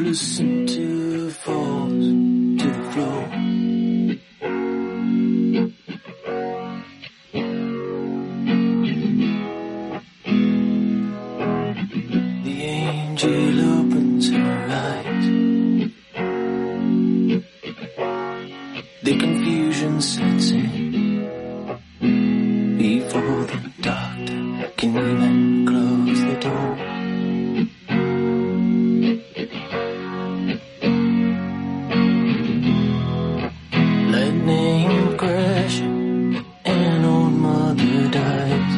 the center falls to the floor. The angel opens her eyes. The confusion sets in before the doctor can even close the door. Lightning crash and old mother dies.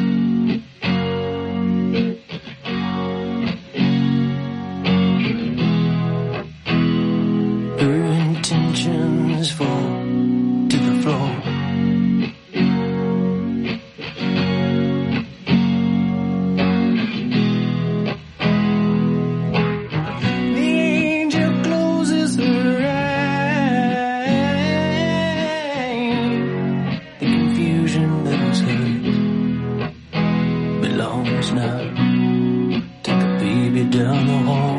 Her intentions fall to the floor. The angel closes her eyes. The confusion that was hers belongs now to the baby down the hall.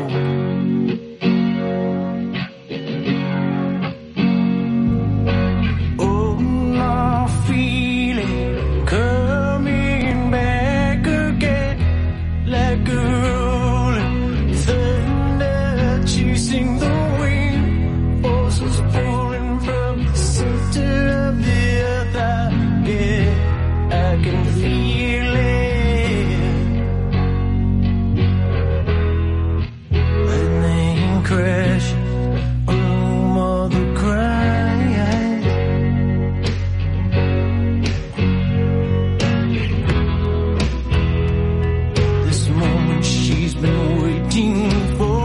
Oh, my feeling coming back again, like a rolling thunder chasing the wind, forces pulling from the center of the earth. Yeah, I can feel it. Lightning crash, oh, mother cries. This moment she's been waiting for.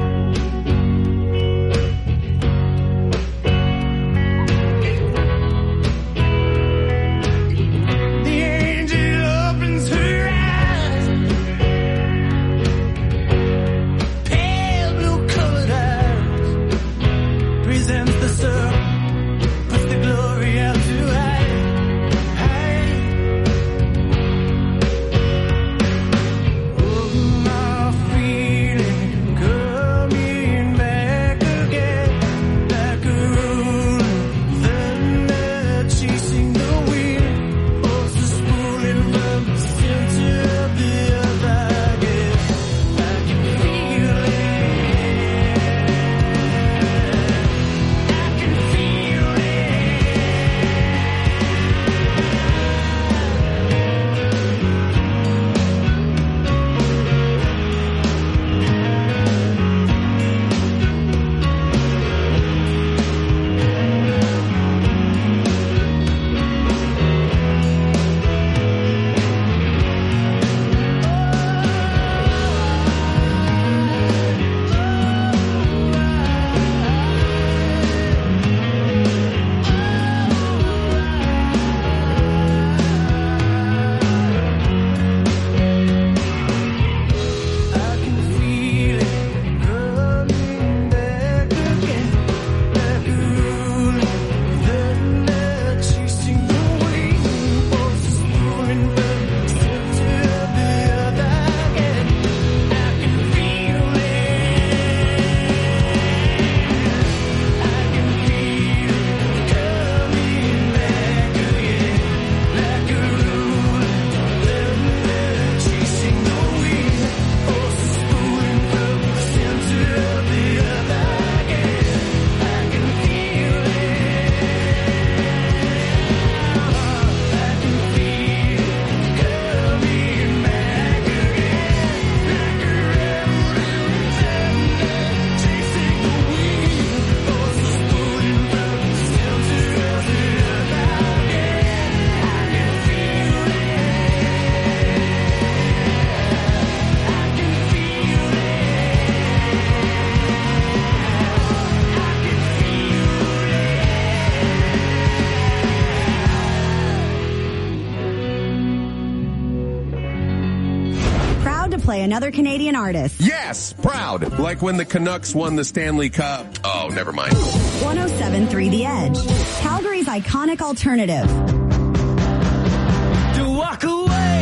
The angel opens her eyes. Pale blue colored eyes. Presents the sun. Puts the glory out to hide. Oh, my feeling coming back again, like a rolling thunder chasing the wind, forces pulling from the center of the earth. I can feel it. I can feel it. I can feel it coming back again, like a rolling thunder chasing the wind, forces pulling from the center of the earth. I can feel it. I can feel it coming back again, like a rolling thunder chasing the wind, forces pulling from the center of the earth. I can feel it. I can feel it coming back again, like a rolling thunder chasing the wind, forces pulling from the center of the earth. I can feel it. I can feel it. Proud to play another Canadian artist. Yes, proud. Like when the Canucks won the Stanley Cup. Oh, never mind. 107.3 The Edge. Calgary's iconic alternative. To walk away,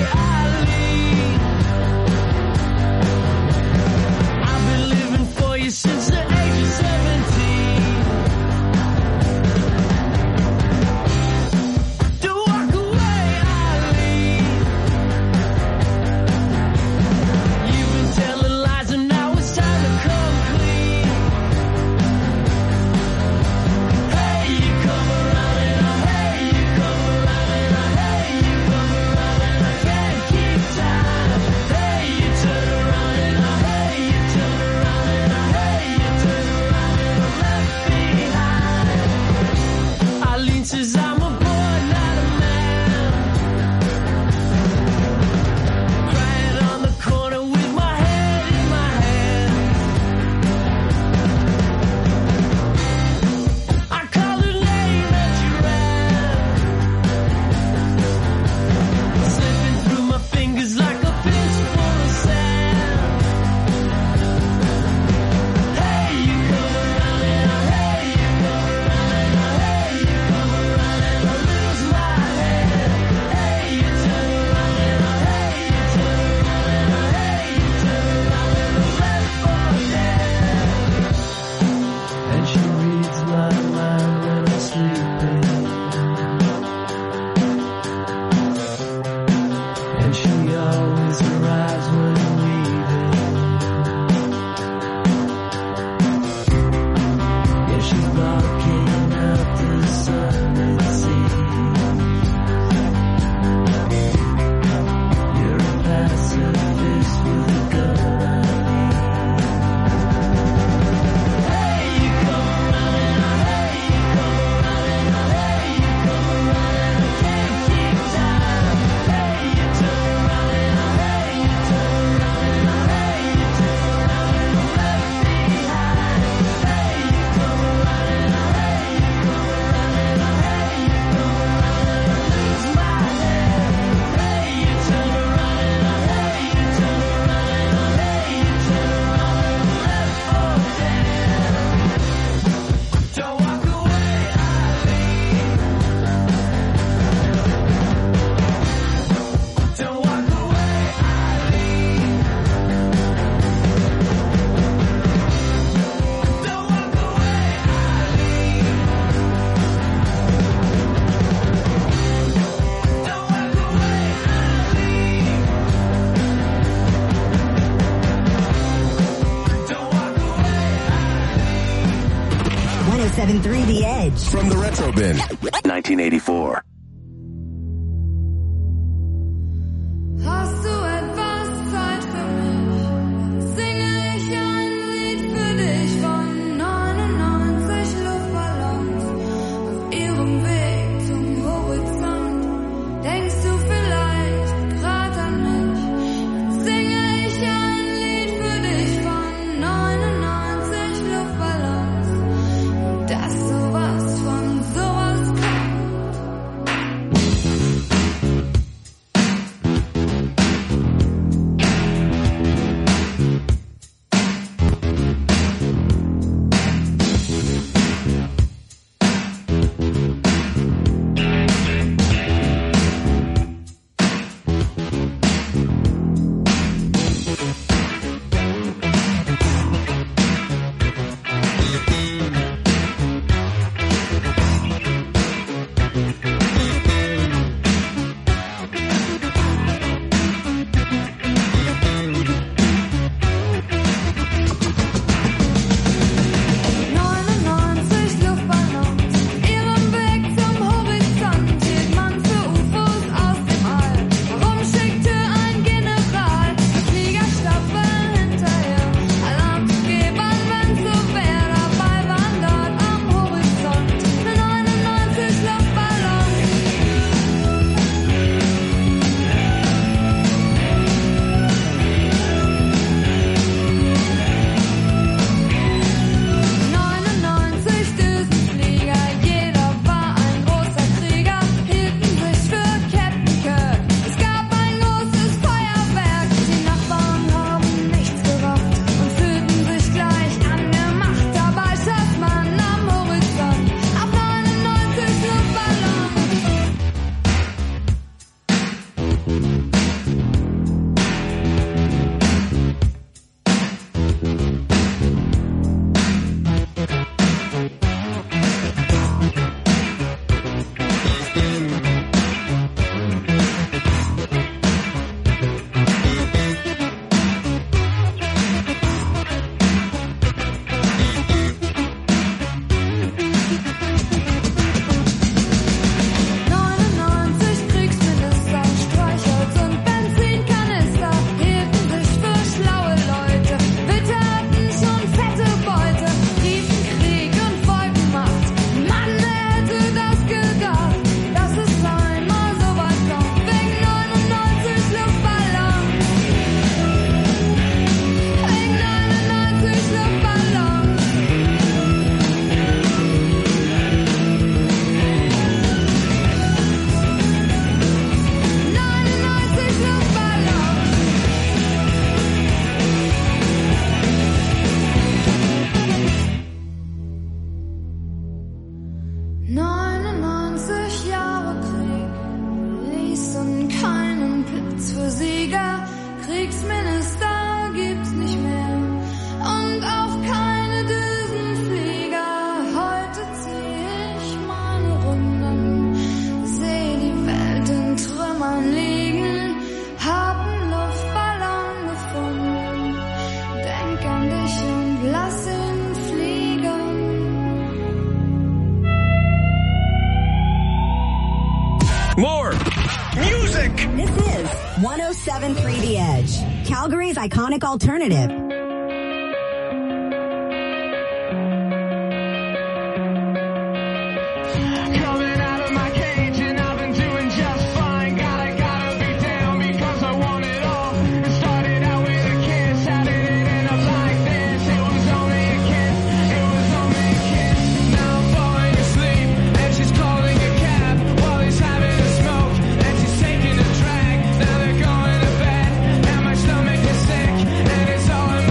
I've been living for you since the 107.3 The Edge. From the Retro Bin. 1984. Hast du etwas Zeit für mich? Singe ich ein Lied für dich von 99 Luftballons auf ihrem Weg zum Horizont. Denkst du vielleicht grad an mich? Singe ich ein Lied für dich von 99 Luftballons. Dass sowas von sowas kommt. Kriegsminister gibt's nicht mehr und auch keine Düsenflieger. Heute zieh ich meine Runden, seh die Welt in Trümmern liegen, hab 'n Luftballon gefunden, denk an dich und lass ihn fliegen. More music! This is 107.3 The Edge, Calgary's iconic alternative. Coming out of my cage and I've been doing just fine. Gotta be down because I want it all. It started out with a kiss, how did it end up like this? It was only a kiss, it was only a kiss. Now I'm falling asleep and she's calling a cab while he's having a smoke and she's taking a drag. Now they're going to bed and my stomach is sick and it's all in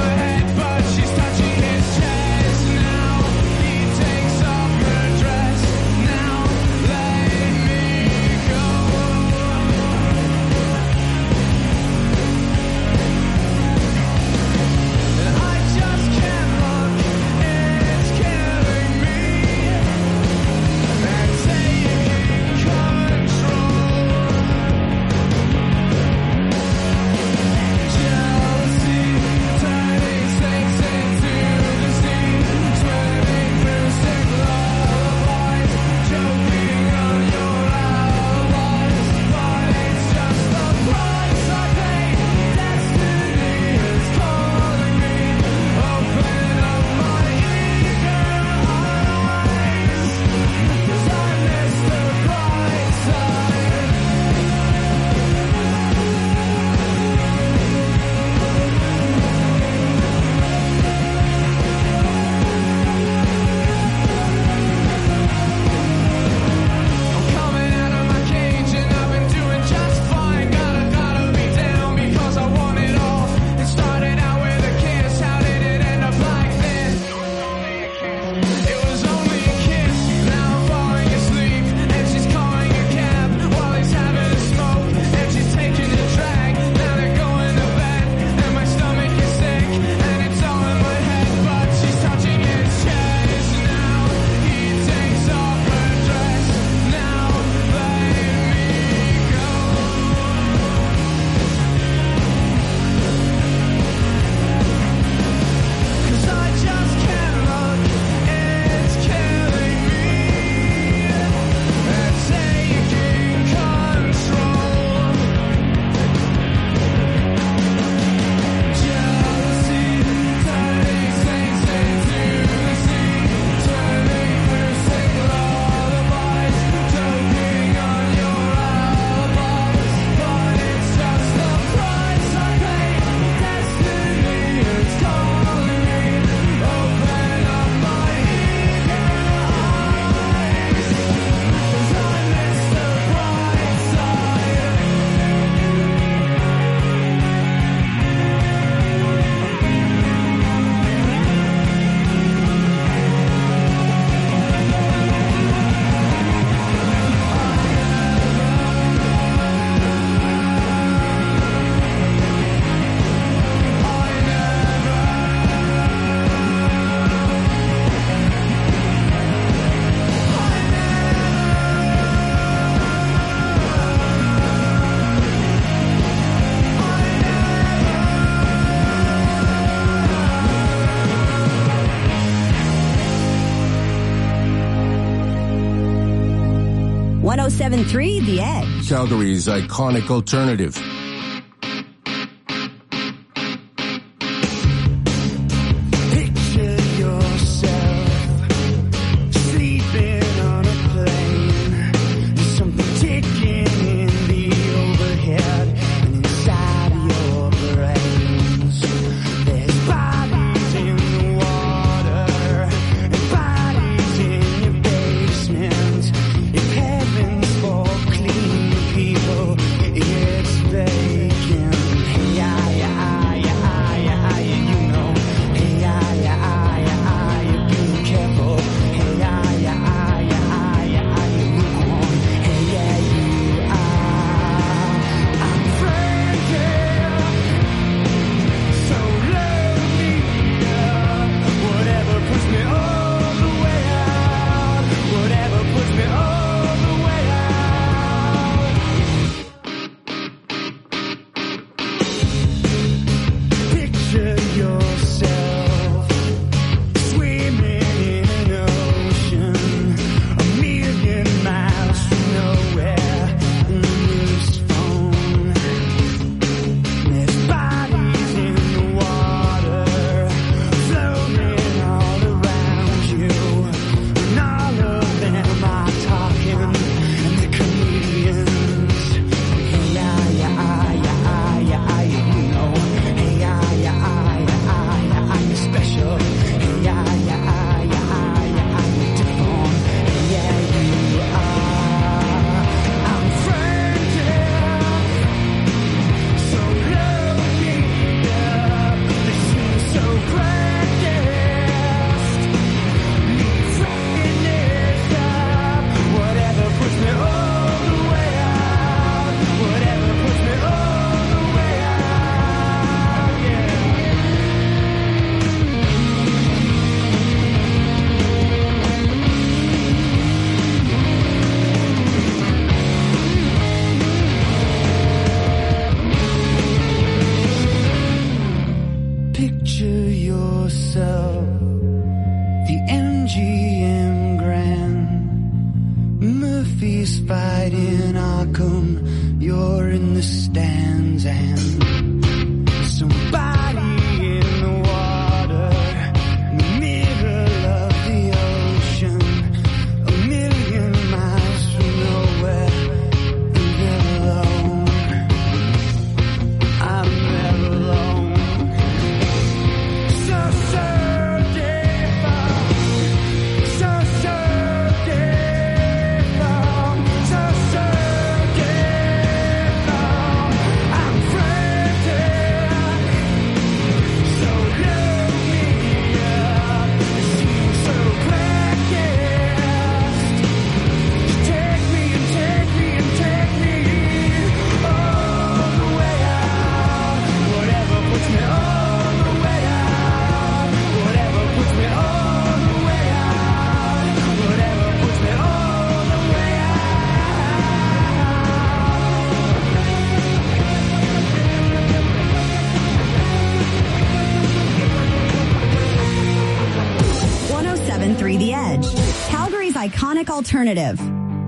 107.3 The Edge. Calgary's iconic alternative. Picture yourself sleeping on a plane. There's something ticking in the overhead and inside your brains. There's bodies in the water and bodies in your basement. If heaven's for clean people, it's vacant. Hey, yeah, yeah, yeah, yeah, you know. Hey, yeah, yeah, yeah, you're being careful. Hey, yeah, yeah, yeah, you move on. Hey, yeah, you are. I'm frantic, so lonely. Whatever puts me all the way out. Whatever puts me all the way out. Picture yourself swimming in an ocean 1,000,000 miles from nowhere in a loose phone. There's bodies in the water floating all around you, and all of them are talking, and they're comedians. Hey, yeah, yeah, yeah, yeah, you know. Hey, yeah, yeah, yeah, you're special. Hey, yeah, yeah, yeah, you're different. Hey, yeah, you are. I'm frantic, so lonely. They seem so practiced. Me frightened up. Whatever puts me all the way out. Whatever puts me all the way out. Yeah. 'Picture yourself, the MGM Grand. Murphy's fighting Arkham, you're in the stands, and somebody in the water, in the middle of the ocean, 1,000,000 miles from nowhere, and they're alone. I'm never alone. So different, so different, so different. I'm frantic, so lonely. It seems so practiced. Take me and take me and take me all the way out. Whatever puts me all the way out. Whatever puts me all the way out. Whatever puts me all the way out. 107.3 The Edge. Calgary's iconic alternative.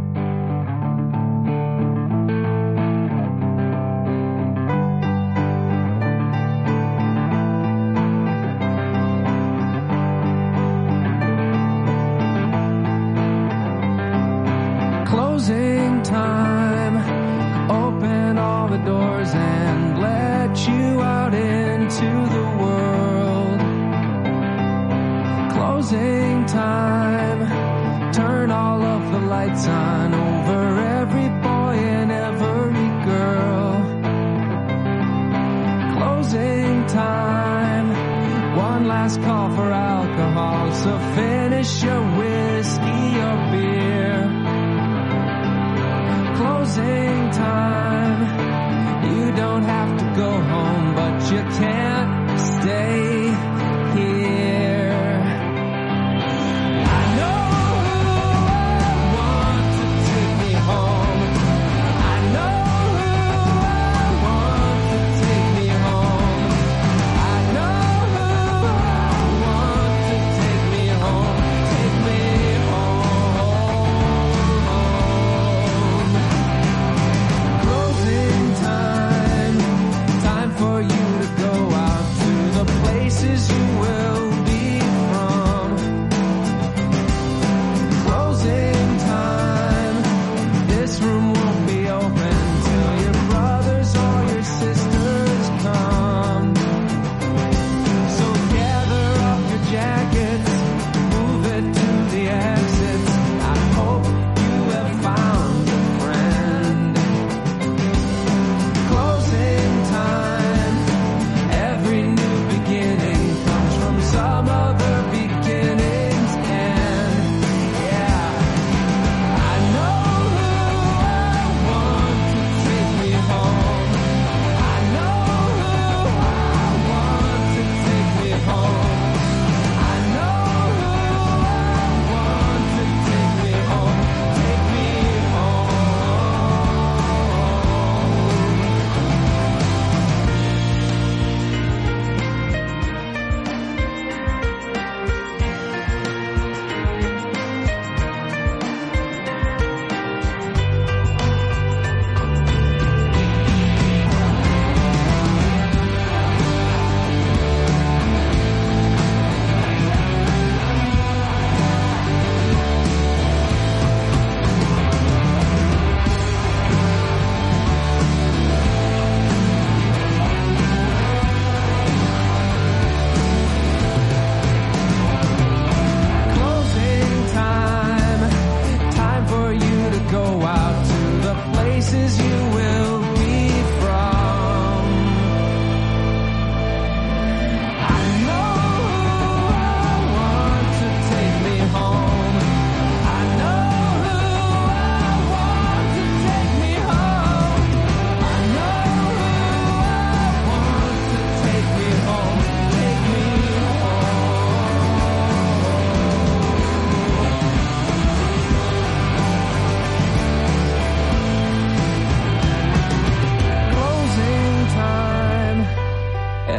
Closing time. Open all the doors and let you out into the world. Closing time. Turn all of the lights on over every boy and every girl. Closing time. One last call for alcohol, so finish your whiskey or beer. Closing time. You don't have to go home, but you can't stay here. I know I want to take me home. I know I want to take me home. I know I want to take me home. Take me home.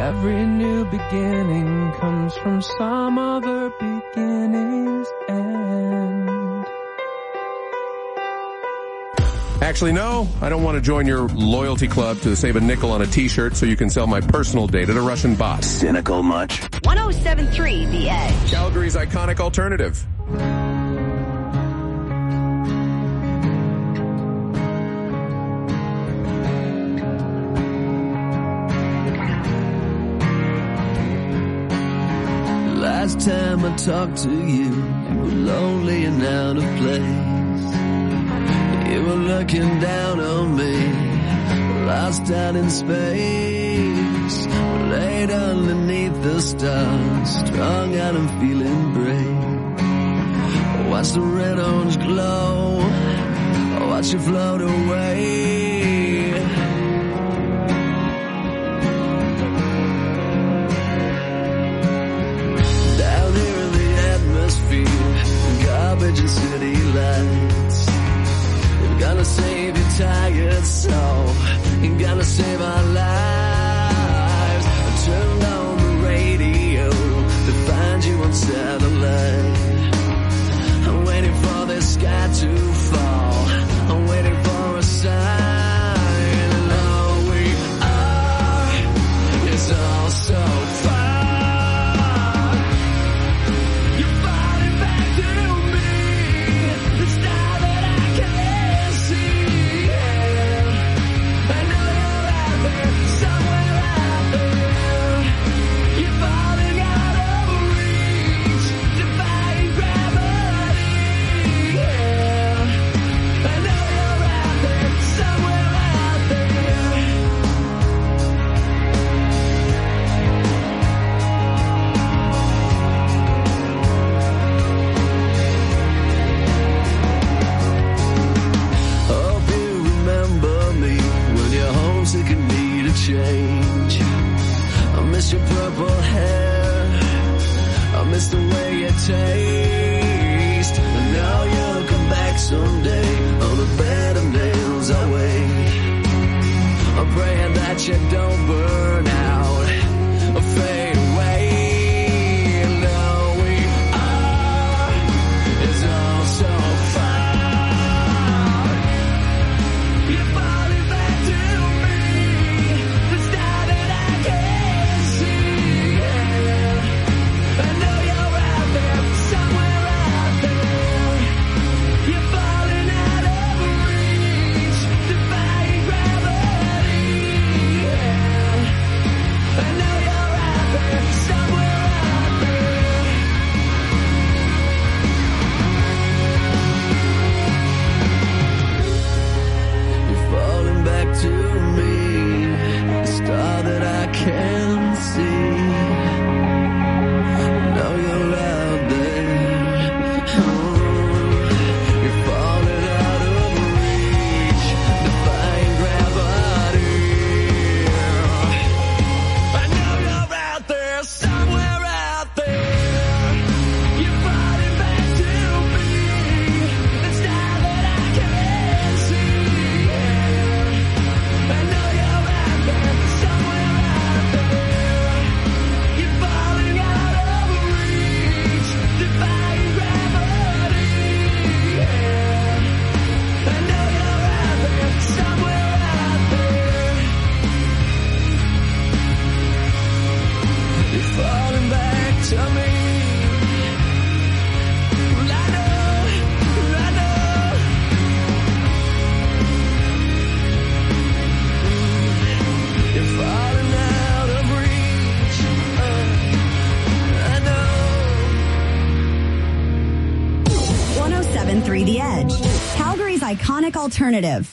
Every new beginning comes from some other beginning's end. Actually, no, I don't want to join your loyalty club to save a nickel on a t-shirt so you can sell my personal data to Russian bots. Cynical much? 107.3 The Edge. Calgary's iconic alternative. Last time I talked to you, you were lonely and out of place. You were looking down on me, lost out in space. Laid underneath the stars, strung out and feeling brave. Watch the red-orange glow, watch you float away. Garbage and city lights. You're gonna save your tired soul. You're gonna save our lives. I turned on the radio to find you on satellite. I'm waiting for the sky to fall. I'm waiting for a sign. And all we are is all so far. Change. I miss your purple hair. I miss the way you taste. I know you'll come back someday. On the bed of nails I wait. I'm praying that you don't burn out or fade away. And all we are is all so far. You're falling back to can see. Now you're out there. Oh, you're falling out of reach, defying gravity. I know you're out there, somewhere out there. You're falling back to me, the star that I can see. I know you're out there, somewhere out there. The Edge, Calgary's iconic alternative.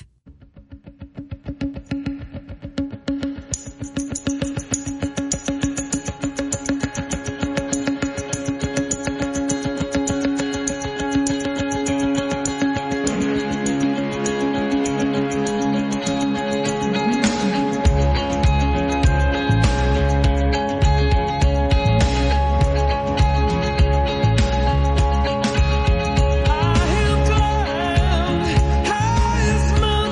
I have climbed highest mountain.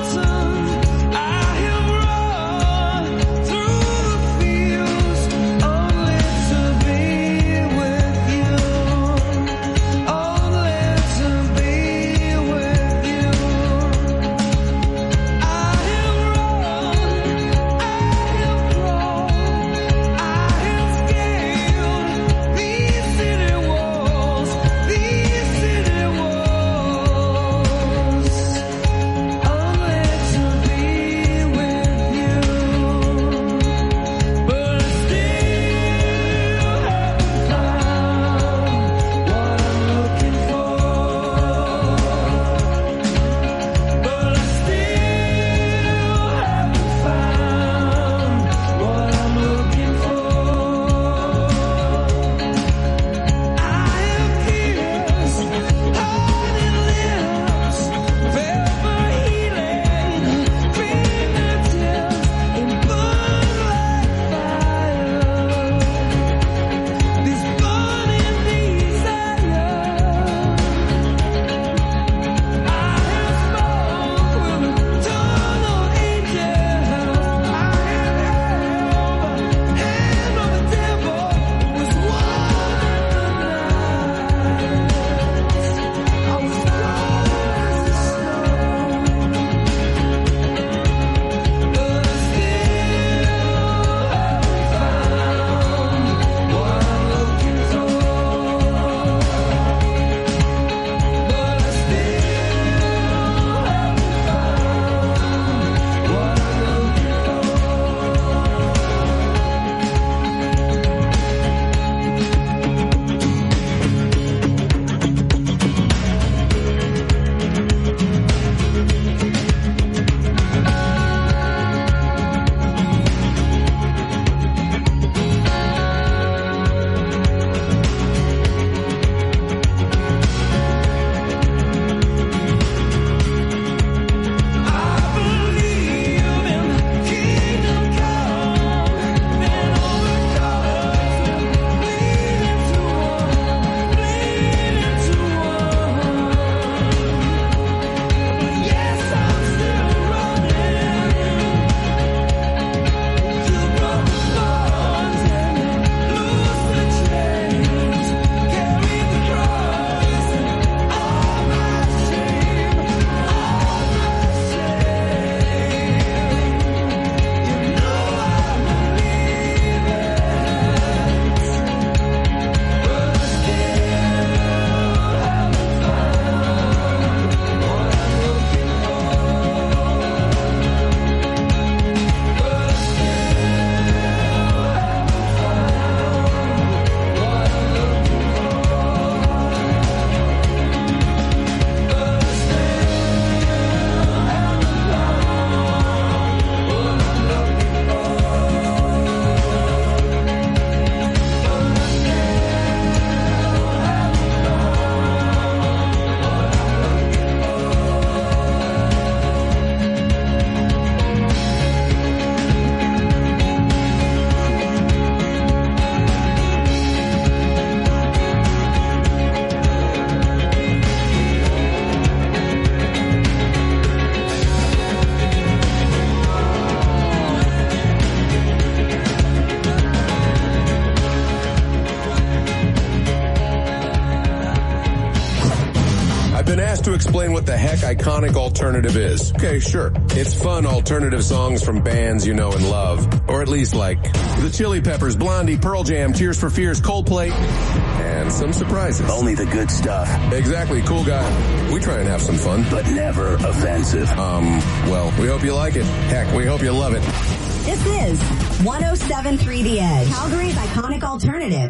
explain what the heck Iconic Alternative is. Okay, sure. It's fun alternative songs from bands you know and love. Or at least like the Chili Peppers, Blondie, Pearl Jam, Tears for Fears, Coldplay, and some surprises. Only the good stuff. Exactly, cool guy. We try and have some fun. But never offensive. Well, we hope you like it. Heck, we hope you love it. This is 107.3 The Edge, Calgary's iconic alternative.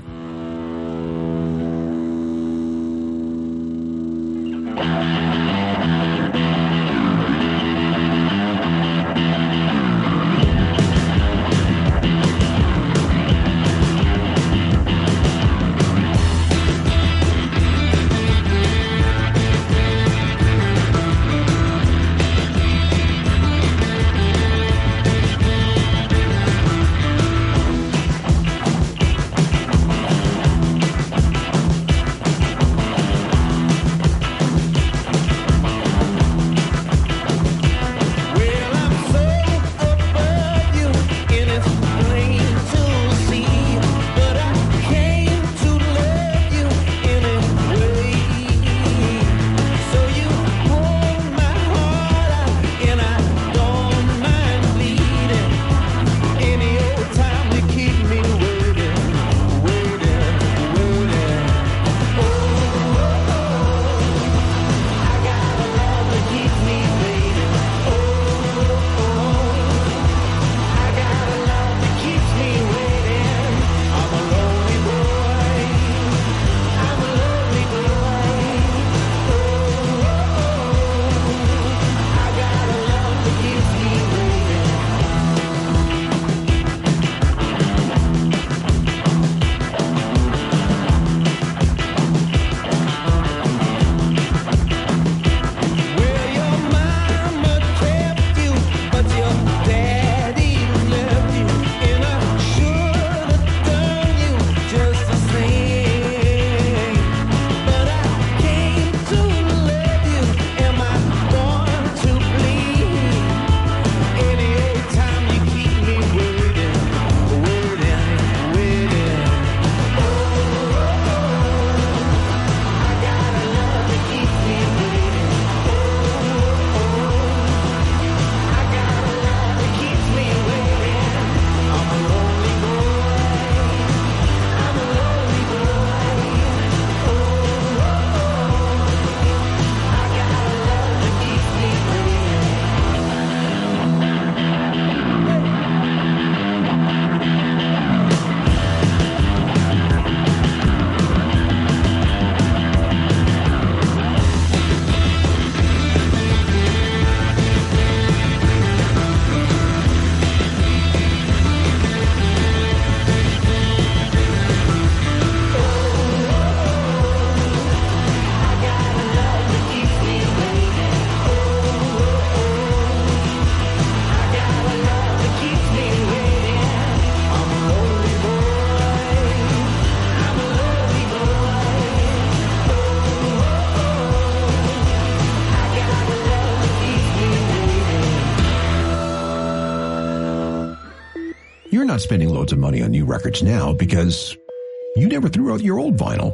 You're not spending loads of money on new records now because you never threw out your old vinyl.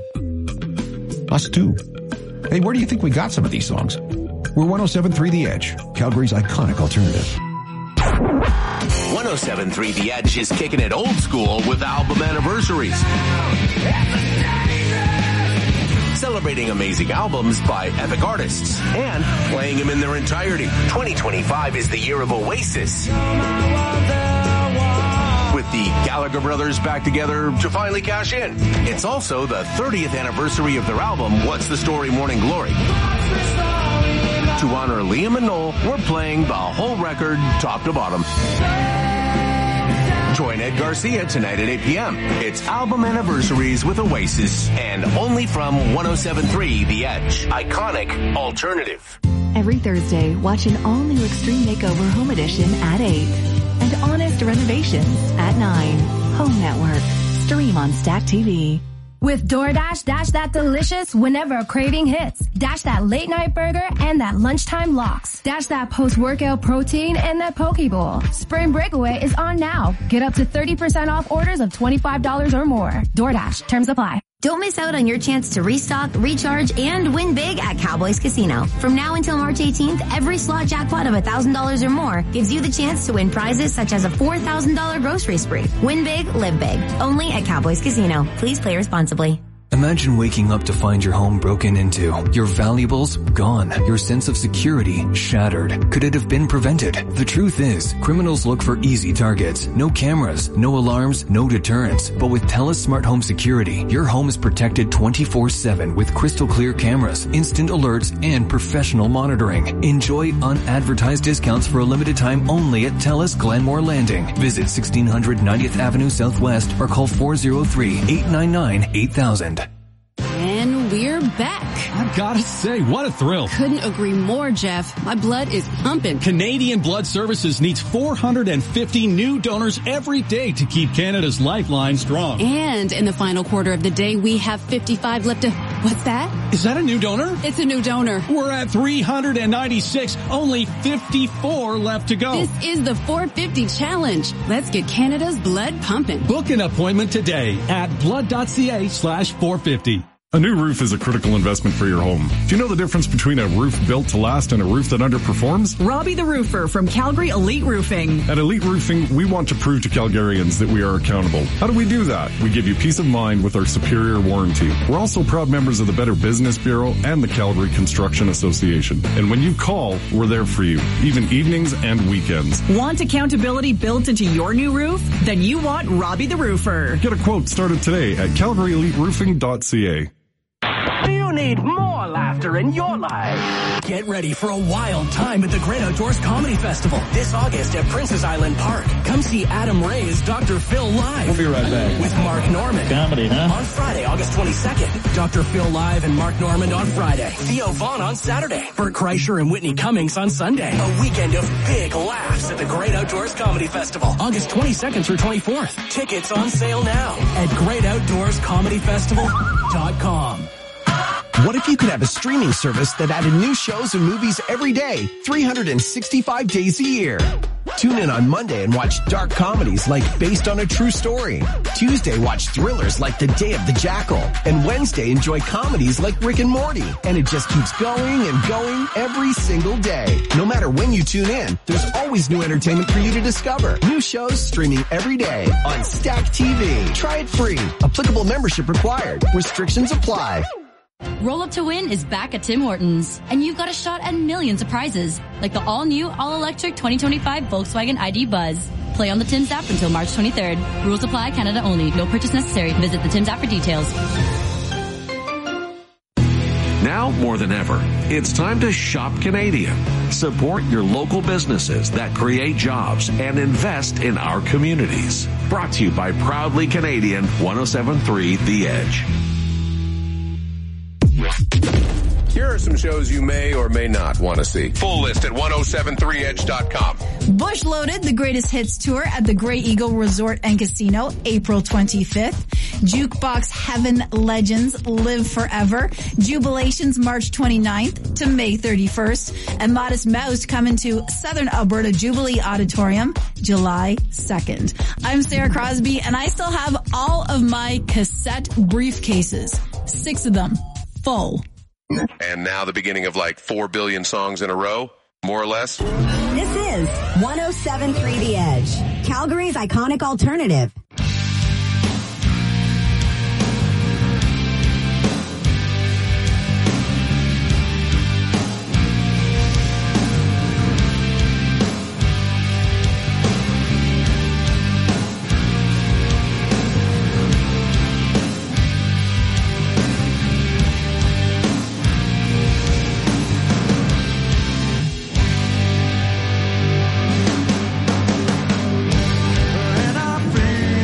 Us too. Hey, where do you think we got some of these songs? We're 107.3 The Edge, Calgary's iconic alternative. 107.3 The Edge is kicking it old school with album anniversaries. Celebrating amazing albums by epic artists and playing them in their entirety. 2025 is the year of Oasis. With the Gallagher brothers back together to finally cash in. It's also the 30th anniversary of their album, What's the Story, Morning Glory. To honor Liam and Noel, we're playing the whole record, top to bottom. Join Ed Garcia tonight at 8 p.m. It's album anniversaries with Oasis, and only from 107.3 The Edge, iconic alternative. Every Thursday, watch an all-new Extreme Makeover Home Edition at 8. And Honest Renovations at 9. Home Network. Stream on Stack TV. With DoorDash, dash that delicious whenever a craving hits. Dash that late night burger and that lunchtime lox. Dash that post-workout protein and that poke bowl. Spring Breakaway is on now. Get up to 30% off orders of $25 or more. DoorDash. Terms apply. Don't miss out on your chance to restock, recharge, and win big at Cowboys Casino. From now until March 18th, every slot jackpot of $1,000 or more gives you the chance to win prizes such as a $4,000 grocery spree. Win big, live big. Only at Cowboys Casino. Please play responsibly. Imagine waking up to find your home broken into, your valuables gone, your sense of security shattered. Could it have been prevented? The truth is, criminals look for easy targets. No cameras, no alarms, no deterrents. But with TELUS Smart Home Security, your home is protected 24/7 with crystal clear cameras, instant alerts, and professional monitoring. Enjoy unadvertised discounts for a limited time only at TELUS Glenmore Landing. Visit 1600 90th Avenue Southwest or call 403-899-8000. And we're back. I've got to say, what a thrill. Couldn't agree more, Jeff. My blood is pumping. Canadian Blood Services needs 450 new donors every day to keep Canada's lifeline strong. And in the final quarter of the day, we have 55 left to... What's that? Is that a new donor? It's a new donor. We're at 396. Only 54 left to go. This is the 450 challenge. Let's get Canada's blood pumping. Book an appointment today at blood.ca/450. A new roof is a critical investment for your home. Do you know the difference between a roof built to last and a roof that underperforms? Robbie the Roofer from Calgary Elite Roofing. At Elite Roofing, we want to prove to Calgarians that we are accountable. How do we do that? We give you peace of mind with our superior warranty. We're also proud members of the Better Business Bureau and the Calgary Construction Association. And when you call, we're there for you, even evenings and weekends. Want accountability built into your new roof? Then you want Robbie the Roofer. Get a quote started today at calgaryeliteroofing.ca. Do you need more laughter in your life? Get ready for a wild time at the Great Outdoors Comedy Festival this August at Princess Island Park. Come see Adam Ray as Dr. Phil live. We'll be right back. With Mark Normand. Comedy, huh? On Friday, August 22nd. Dr. Phil live and Mark Normand on Friday. Theo Vaughn on Saturday. Bert Kreischer and Whitney Cummings on Sunday. A weekend of big laughs at the Great Outdoors Comedy Festival. August 22nd through 24th. Tickets on sale now at greatoutdoorscomedyfestival.com. What if you could have a streaming service that added new shows and movies every day, 365 days a year? Tune in on Monday and watch dark comedies like Based on a True Story. Tuesday, watch thrillers like The Day of the Jackal. And Wednesday, enjoy comedies like Rick and Morty. And it just keeps going and going every single day. No matter when you tune in, there's always new entertainment for you to discover. New shows streaming every day on Stack TV. Try it free. Applicable membership required. Restrictions apply. Roll Up to Win is back at Tim Hortons, and you've got a shot at millions of prizes, like the all-new, all-electric 2025 Volkswagen ID Buzz. Play on the Tim's app until March 23rd. Rules apply, Canada only. No purchase necessary. Visit the Tim's app for details. Now more than ever, it's time to shop Canadian. Support your local businesses that create jobs and invest in our communities. Brought to you by Proudly Canadian 107.3 The Edge. Here are some shows you may or may not want to see. Full list at 1073edge.com. Bush Loaded, the Greatest Hits Tour at the Grey Eagle Resort and Casino, April 25th. Jukebox Heaven Legends Live Forever. Jubilations, March 29th to May 31st. And Modest Mouse coming to Southern Alberta Jubilee Auditorium, July 2nd. I'm Sarah Crosby, and I still have all of my cassette briefcases. 6 of them. Full. And now the beginning of like 4 billion songs in a row, more or less. This is 107.3 The Edge, Calgary's iconic alternative. And I feel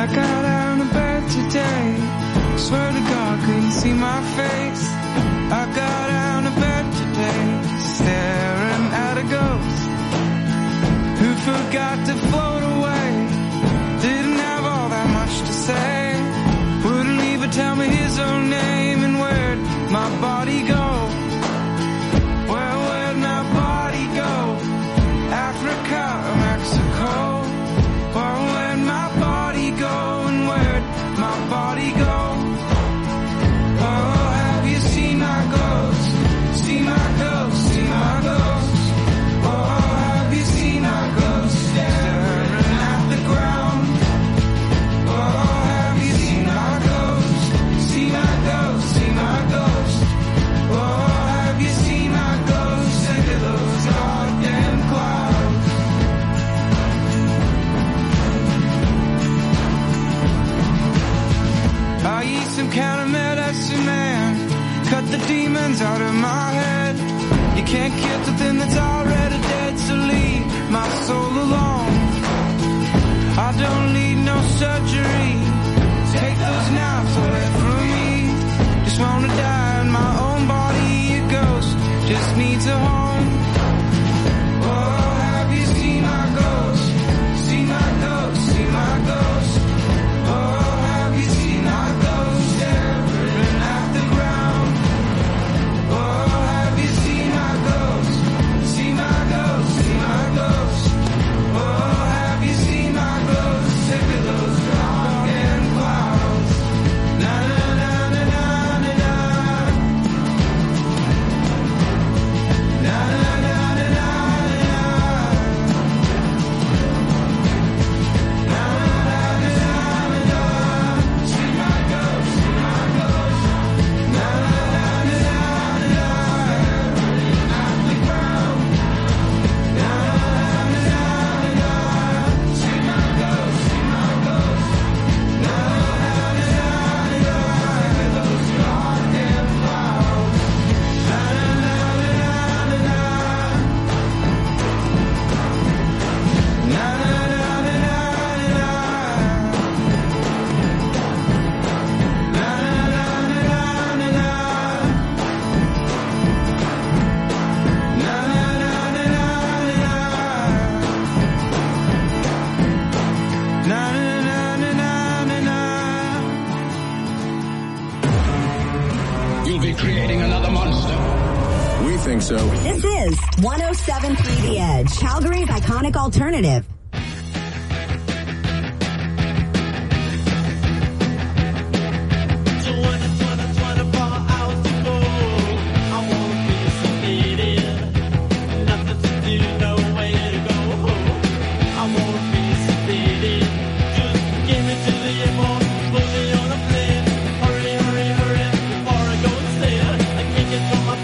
I got out of bed today. Swear to God, couldn't see my face. I got out of bed today, staring at a ghost who forgot to float away. Didn't have all that much to say. Wouldn't even tell me his own name. And where'd my body go? Well, where'd my body go? Africa or Mexico? Well, where'd my body go? And where'd my body go? Oh, have you seen my ghost? See my ghost, see my ghost. Oh, have you seen my ghost staring at the ground? Oh, have you seen my ghost? See my ghost, see my ghost. Oh, have you seen my ghost under those goddamn clouds? I eat some kind of medicine, man. Cut the demons out of my head. You can't kill the thing that's already dead, so leave my soul alone. I don't need no surgery. Take those knives away from me. Just wanna die in my own body. A ghost just needs a home. Oh, have you seen my ghost? See my ghost, see my ghost. Oh, have you seen my ghost staring at the ground? Oh, have you seen my ghost? See my ghost, see my ghost. Oh, have you seen my ghost? Sick of those dark clouds. Na na na na na na na. Na na na na na na. Na na na na na na. See my ghost, see my ghost. Na na na na na na. At the ground. Na na na na na. See my ghost, see my ghost. Na na na na na. Those goddamn clouds. Na na na na na na. Na na na na na na. Na na na na na. You'll be creating another monster. We think so. This is 107.3 The Edge, Calgary's iconic alternative.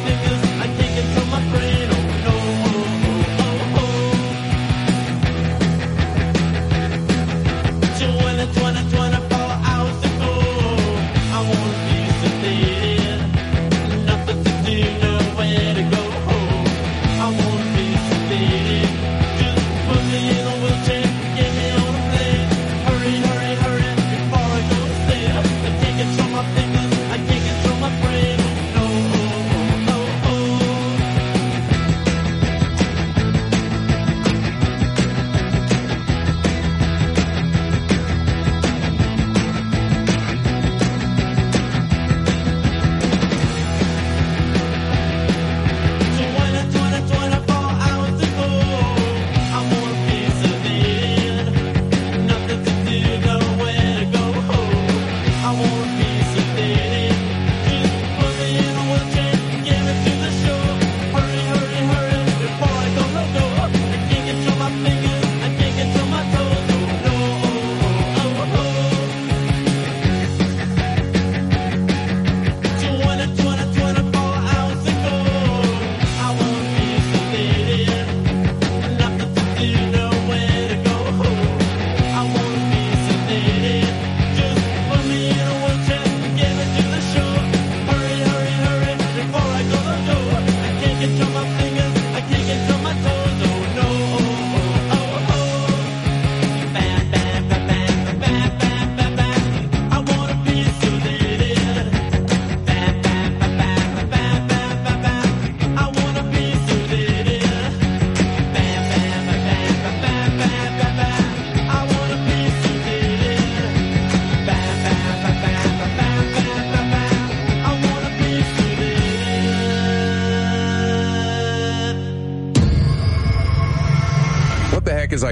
I can't get from my brain. Oh no, oh, oh, oh.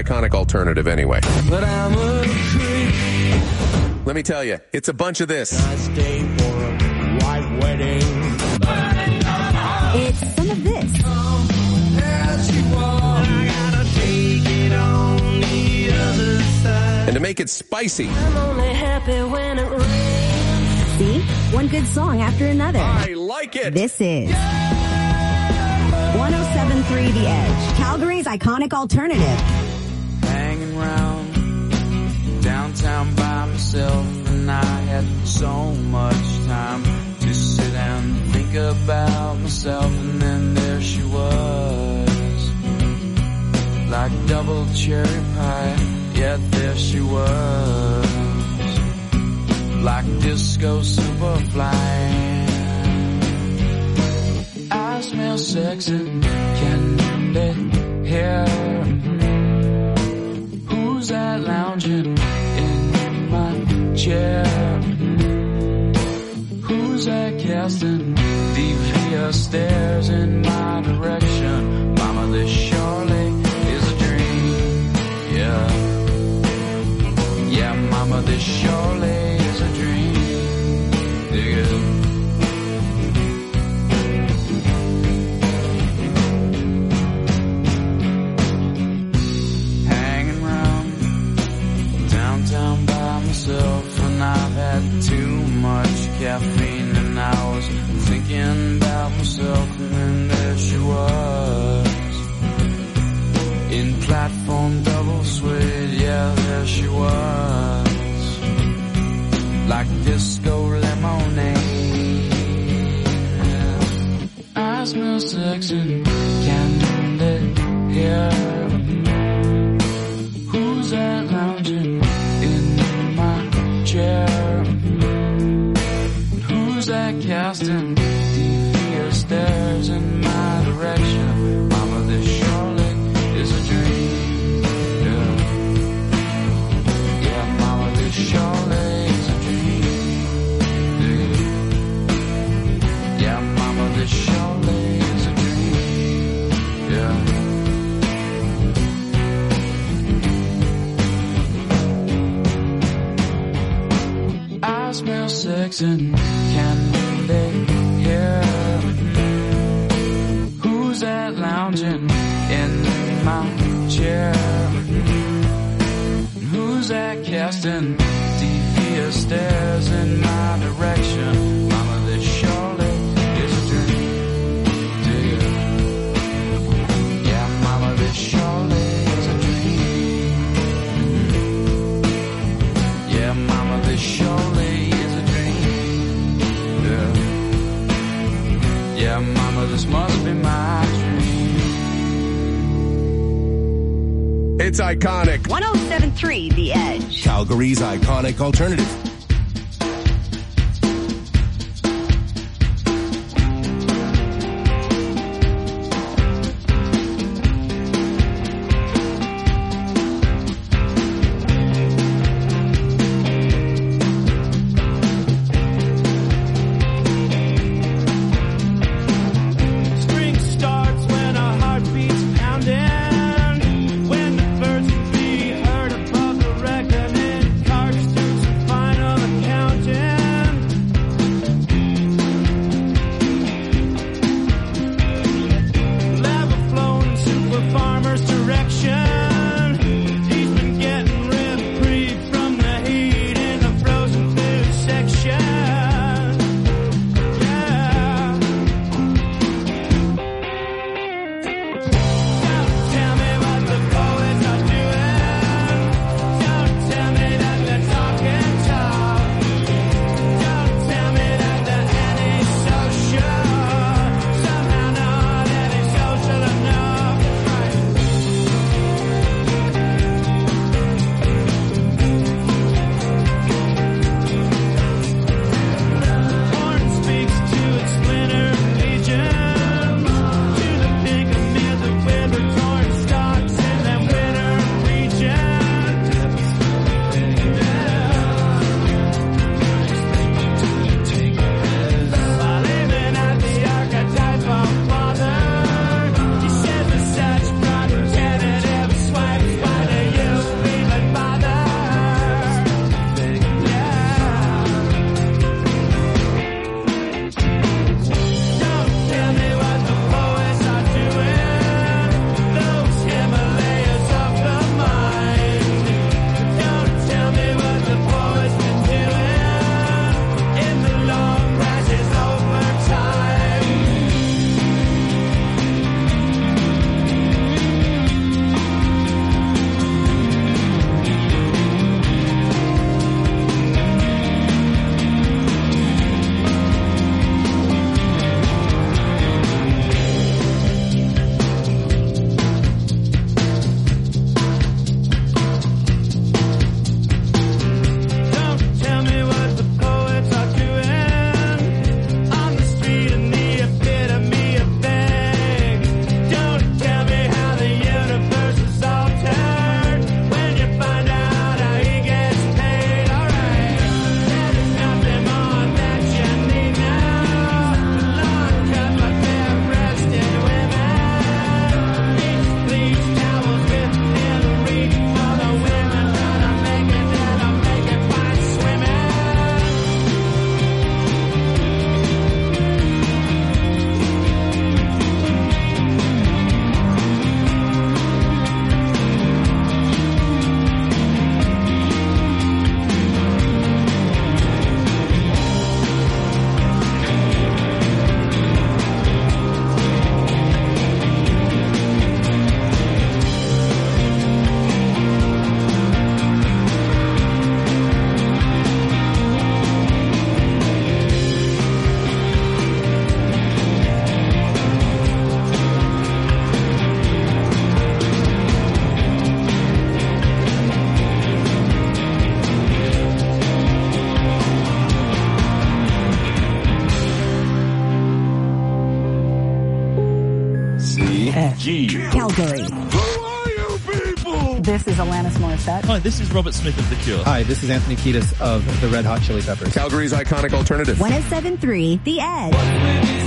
iconic alternative anyway. But I'm a creep. Let me tell you, it's a bunch of this. Nice day for a white wedding. It's some of this. As you walk, I gotta take it on the other side. And to make it spicy, I'm only happy when it rains. See? One good song after another. I like it. This is 107.3 The Edge, Calgary's iconic alternative. Hanging round downtown by myself, and I had so much time to sit and think about myself, and then there she was, like double cherry pie, yet there she was, like disco superfly. I smell sex and candy here. Who's that lounging in my chair? Who's that casting devious stares in my direction? Mama, this surely is a dream. Yeah. Yeah, mama, this surely is a dream. Dig it. And I've had too much caffeine, and I was thinking about myself, and then there she was, in platform double suede, yeah, there she was, like disco lemonade. I smell sex and candy here. Who's that lounging in my chair? Who's that casting devious stares in my direction? Mama, this surely is a dream. Yeah, yeah, mama, this surely is a dream. Yeah, yeah, mama, this surely is a dream. Yeah. I smell sex and candy here. Who's that lounging in my chair? Who's that casting devious stares in my direction? Mama, this surely is a dream. Dig it. Yeah, mama, this surely is a dream. Yeah, mama, this surely. Yeah, mama, this must be my dream. It's iconic. 107.3 The Edge, Calgary's iconic alternative. When the birds can be heard above the reckoning, cars do some final WFG. Calgary. Who are you people? This is Alanis Morissette. Hi, this is Robert Smith of The Cure. Hi, this is Anthony Kiedis of the Red Hot Chili Peppers. Calgary's iconic alternative. 107.3 The Edge.